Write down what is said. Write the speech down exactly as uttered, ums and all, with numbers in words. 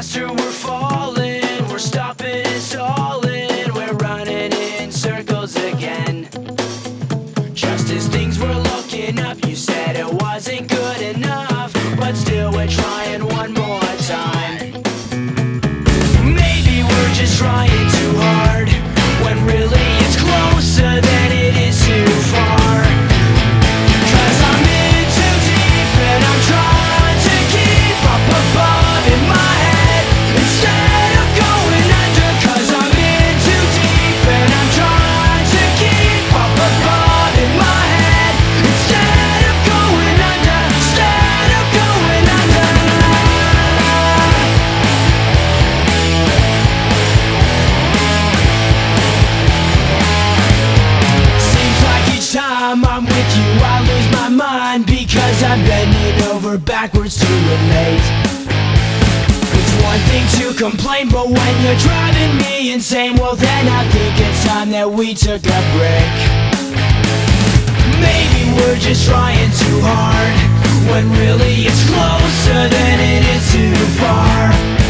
faster we're falling, we're stopping and stalling, we're running in circles again. Just as things were looking up, you said it wasn't good enough, but still we're trying one more time. Maybe we're just trying too hard, when really it's closer than it is too far. Cause I'm in too deep and I'm trying to keep up above in my head instead of going under. Cause I'm in too deep and I'm trying to keep up above in my head instead of going under, instead of going under. Seems like each time I'm with you I lose my mind, because I'm bending over backwards to relate. It's one thing to complain, but when you're driving me insane, well then I think it's time that we took a break. Maybe we're just trying too hard, when really it's closer than it is too far.